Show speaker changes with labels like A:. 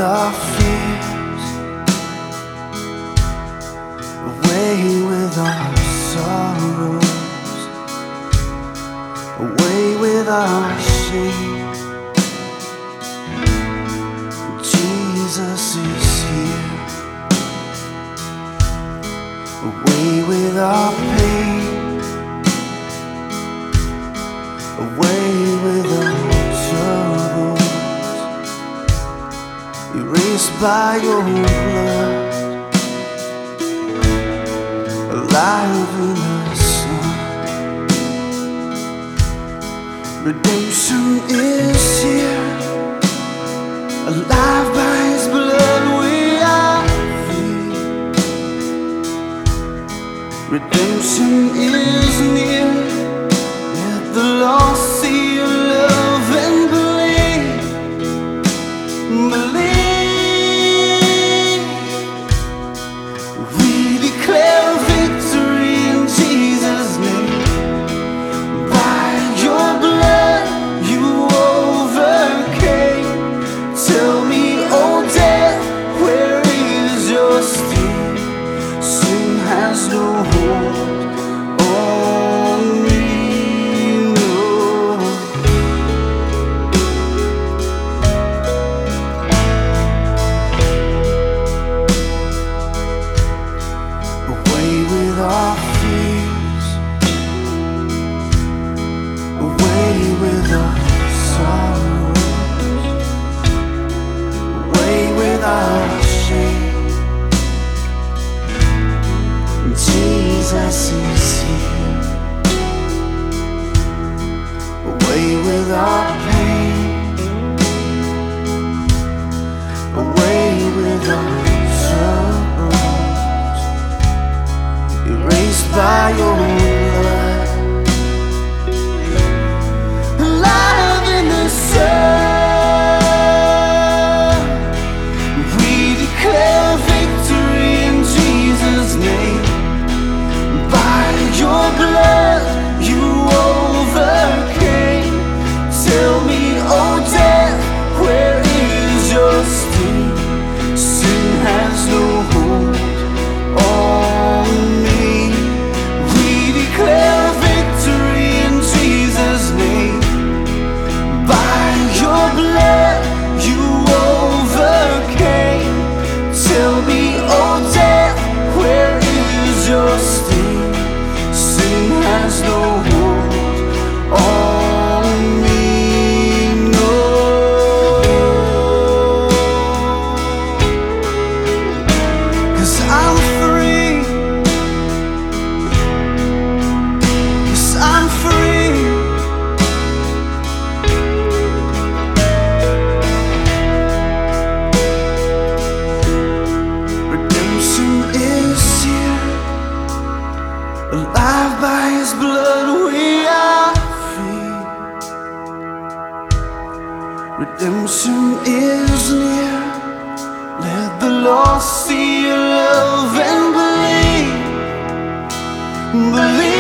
A: our fears, away with our sorrows, away with our shame. Jesus is here, away with our pain, away with our troubles, erased by your blood, alive in the sun. Redemption is here, alive by His blood we are free. Redemption is near, let the lost see your love and believe. Believe. We declare victory in Jesus' name. By your blood you overcame. Tell me, oh death, where is your sting? Sin has no hold on me, no. Away with our fears, away with our sorrows, away with our shame. Jesus is here, away with our pain, away with our troubles, erased by your blood, alive in the sun. We declare victory in Jesus' name. By your blood you overcame. Tell me, oh death, where is your sting? Sin has no hold on me. We declare victory in Jesus' name. By your blood you overcame. Tell me, oh death, where is your sting? Sin has no hold on me, no. 'Cause I'm free, yes, I'm free. Redemption is here, alive by His blood we are free. Redemption is near, let the lost see your love and believe. Believe.